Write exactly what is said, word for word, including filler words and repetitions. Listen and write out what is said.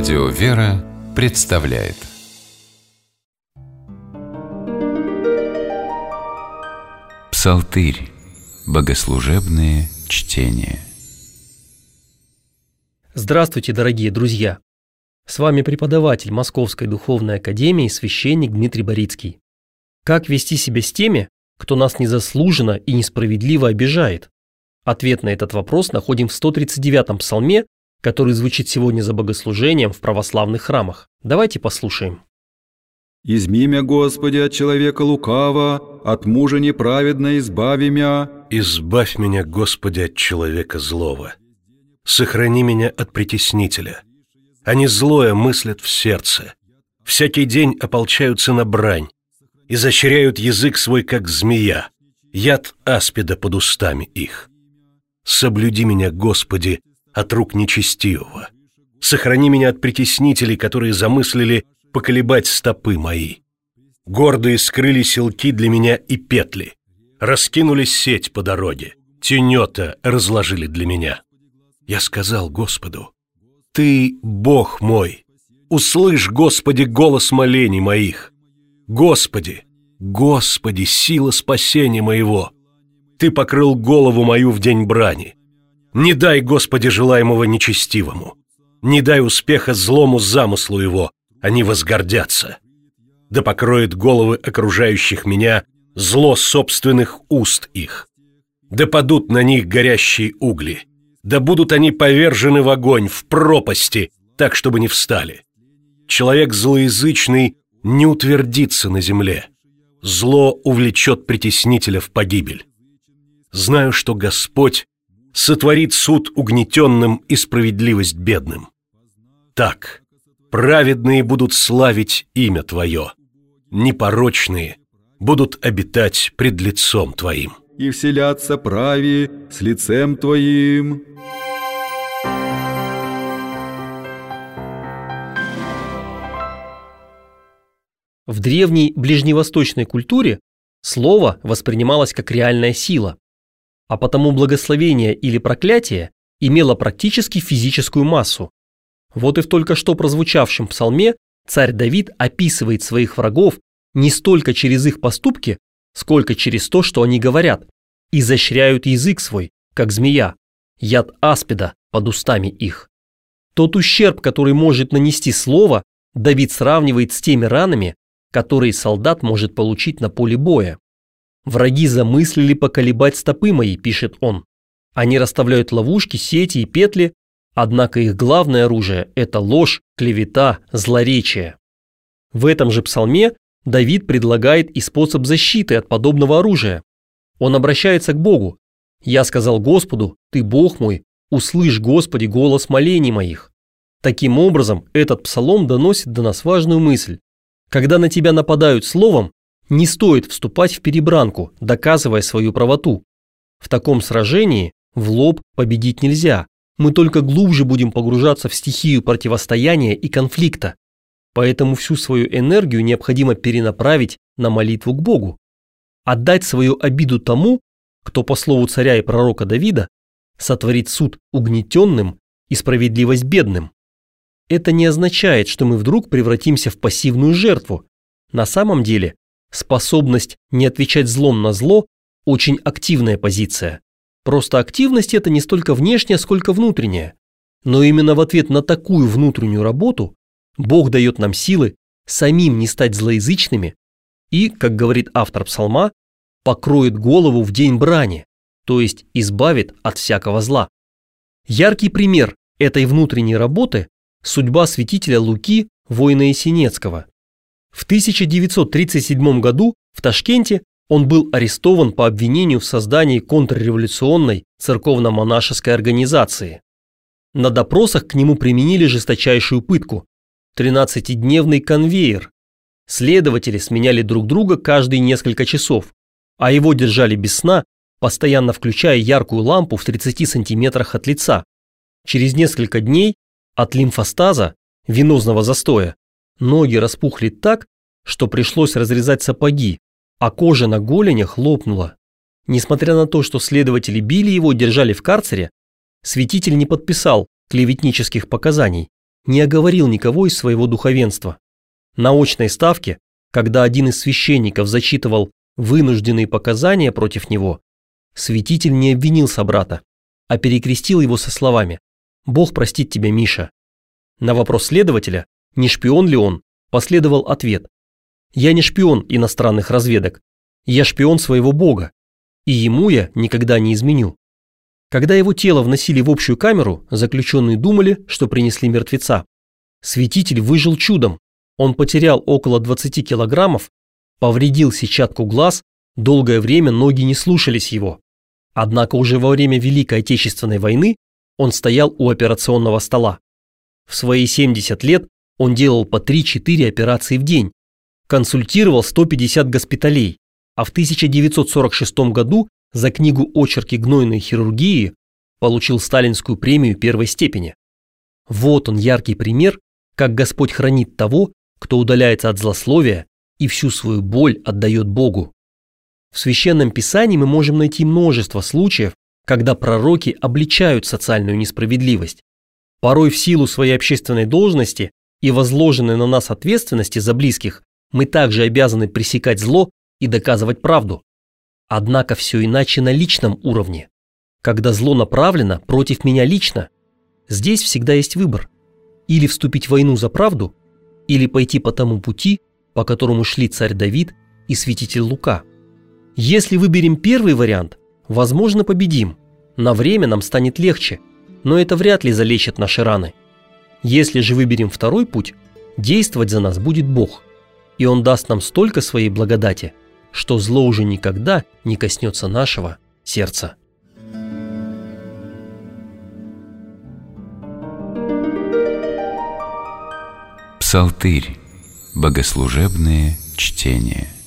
Радио «Вера» представляет Псалтырь. Богослужебные чтения. Здравствуйте, дорогие друзья! С вами преподаватель Московской Духовной Академии, священник Дмитрий Борицкий. Как вести себя с теми, кто нас незаслуженно и несправедливо обижает? Ответ на этот вопрос находим в сто тридцать девятом псалме, который звучит сегодня за богослужением в православных храмах. Давайте послушаем. «Изми мя, Господи, от человека лукава, от мужа неправедно избави мя». «Избавь меня, Господи, от человека злого. Сохрани меня от притеснителя. Они злое мыслят в сердце. Всякий день ополчаются на брань. Изощряют язык свой, как змея. Яд аспида под устами их. Соблюди меня, Господи, от рук нечестивого. Сохрани меня от притеснителей, которые замыслили поколебать стопы мои. Гордые скрыли селки для меня и петли. Раскинули сеть по дороге. Тенета разложили для меня. Я сказал Господу: Ты, Бог мой, услышь, Господи, голос молений моих. Господи, Господи, сила спасения моего. Ты покрыл голову мою в день брани. Не дай, Господи, желаемого нечестивому. Не дай успеха злому замыслу его, они возгордятся. Да покроет головы окружающих меня зло собственных уст их. Да падут на них горящие угли. Да будут они повержены в огонь, в пропасти, так, чтобы не встали. Человек злоязычный не утвердится на земле. Зло увлечет притеснителя в погибель. Знаю, что Господь сотворит суд угнетенным и справедливость бедным. Так, праведные будут славить имя Твое, непорочные будут обитать пред лицом Твоим. И вселятся прави с лицем Твоим». В древней ближневосточной культуре слово воспринималось как реальная сила, а потому благословение или проклятие имело практически физическую массу. Вот и в только что прозвучавшем псалме царь Давид описывает своих врагов не столько через их поступки, сколько через то, что они говорят, изощряют язык свой, как змея, яд аспида под устами их. Тот ущерб, который может нанести слово, Давид сравнивает с теми ранами, которые солдат может получить на поле боя. «Враги замыслили поколебать стопы мои», пишет он. Они расставляют ловушки, сети и петли, однако их главное оружие – это ложь, клевета, злоречие. В этом же псалме Давид предлагает и способ защиты от подобного оружия. Он обращается к Богу. «Я сказал Господу, Ты Бог мой, услышь, Господи, голос молений моих». Таким образом, этот псалом доносит до нас важную мысль. Когда на тебя нападают словом, не стоит вступать в перебранку, доказывая свою правоту. В таком сражении в лоб победить нельзя. Мы только глубже будем погружаться в стихию противостояния и конфликта. Поэтому всю свою энергию необходимо перенаправить на молитву к Богу. Отдать свою обиду тому, кто, по слову царя и пророка Давида, сотворит суд угнетенным и справедливость бедным. Это не означает, что мы вдруг превратимся в пассивную жертву. На самом деле, способность не отвечать злом на зло – очень активная позиция. Просто активность – это не столько внешняя, сколько внутренняя. Но именно в ответ на такую внутреннюю работу Бог дает нам силы самим не стать злоязычными и, как говорит автор псалма, покроет голову в день брани, то есть избавит от всякого зла. Яркий пример этой внутренней работы – судьба святителя Луки, воина Есенецкого. В тысяча девятьсот тридцать седьмом году в Ташкенте он был арестован по обвинению в создании контрреволюционной церковно-монашеской организации. На допросах к нему применили жесточайшую пытку – тринадцатидневный конвейер. Следователи сменяли друг друга каждые несколько часов, а его держали без сна, постоянно включая яркую лампу в тридцати сантиметрах от лица. Через несколько дней от лимфостаза, венозного застоя, ноги распухли так, что пришлось разрезать сапоги, а кожа на голенях лопнула. Несмотря на то, что следователи били его, держали в карцере, святитель не подписал клеветнических показаний, не оговорил никого из своего духовенства. На очной ставке, когда один из священников зачитывал вынужденные показания против него, святитель не обвинил собрата, а перекрестил его со словами: «Бог простит тебя, Миша». На вопрос следователя, не шпион ли он, последовал ответ: «Я не шпион иностранных разведок, я шпион своего Бога, и ему я никогда не изменю». Когда его тело вносили в общую камеру, заключенные думали, что принесли мертвеца. Святитель выжил чудом. Он потерял около двадцати килограммов, повредил сетчатку глаз, долгое время ноги не слушались его. Однако уже во время Великой Отечественной войны он стоял у операционного стола. В свои семьдесят лет он делал по три-четыре операции в день, консультировал сто пятьдесят госпиталей, а в тысяча девятьсот сорок шестом году за книгу «Очерки гнойной хирургии» получил сталинскую премию первой степени. Вот он, яркий пример, как Господь хранит того, кто удаляется от злословия и всю свою боль отдает Богу. В Священном Писании мы можем найти множество случаев, когда пророки обличают социальную несправедливость. Порой в силу своей общественной должности и возложенной на нас ответственности за близких мы также обязаны пресекать зло и доказывать правду. Однако все иначе на личном уровне. Когда зло направлено против меня лично, здесь всегда есть выбор: или вступить в войну за правду, или пойти по тому пути, по которому шли царь Давид и святитель Лука. Если выберем первый вариант, возможно, победим. На время нам станет легче, но это вряд ли залечит наши раны. Если же выберем второй путь, действовать за нас будет Бог, и Он даст нам столько своей благодати, что зло уже никогда не коснется нашего сердца. Псалтырь. Богослужебные чтения.